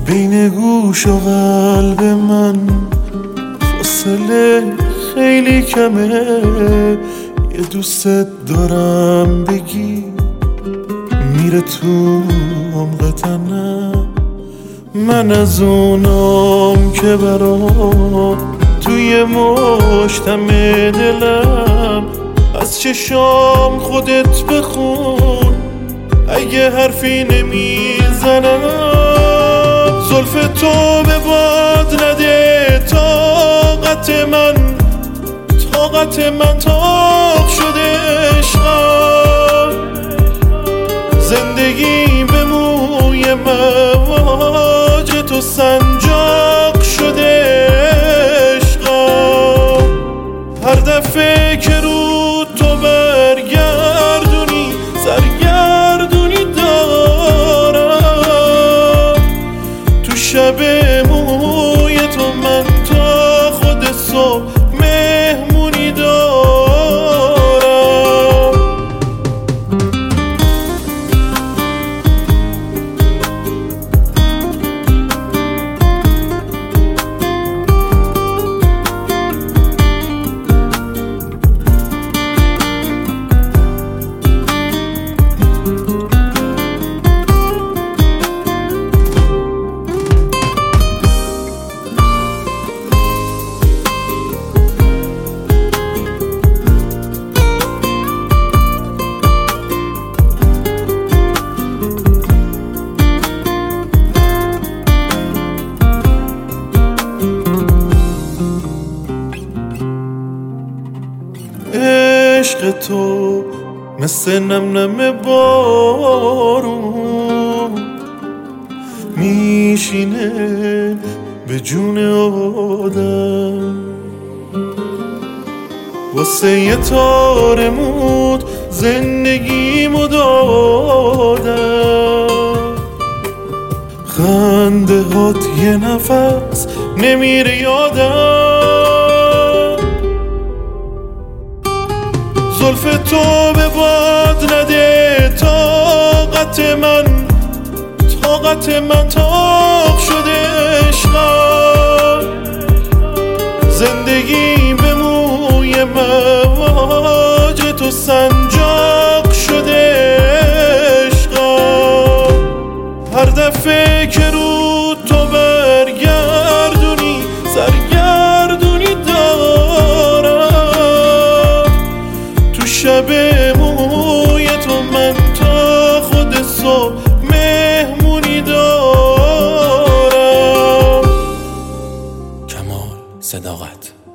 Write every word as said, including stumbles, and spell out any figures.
بین گوش و قلب من فاصله خیلی کمه. یه دوستت دارم بگی میره تو عمق تنم. من از اونام که برام توی مشتم دلم. از چشام خودت بخون اگه حرفی نمیزنم. زلف تو به باد نده طاقت من، طاقت من طاق شده عشقم. زندگی به موی مواج تو سنجاق شده عشقم. هر دفعه که رو تو برگردونی سرگردونی دارم. تو شب موی تو من تا خود صبح مهمونی دارم. عشق تو مثل نم نم بارون میشینه به جون آدم. واسه یه تار مود زندگیمو دادم. خنده هات یه نفس نمیره یادم. زلف تو به باد نده طاقت من، طاقت من طاق شده عشقم. زندگی به موی مواج تو سنجاق شده عشقم. هر دفعه که رو تو برگردونی سرگردونی دارم. تو شب موی تو من تا خود صبح مهمونی دارم. کمال صداقت.